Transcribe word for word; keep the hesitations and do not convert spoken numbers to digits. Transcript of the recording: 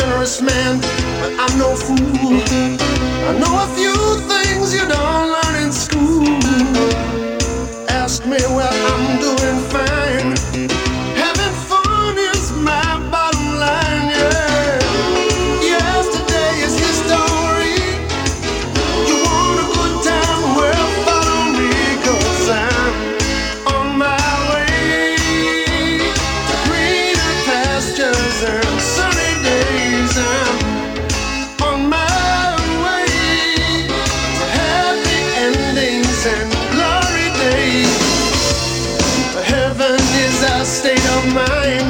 generous man, but I'm no fool. I know a few things you don't learn in school. Ask me, well, I'm doing fine. Having fun is my bottom line, yeah. Yesterday is history. You want a good time? Well, follow me, 'cause I'm on my way to greener pastures and sunny days. I'm on my way to happy endings and glory days. Heaven is our state of mind.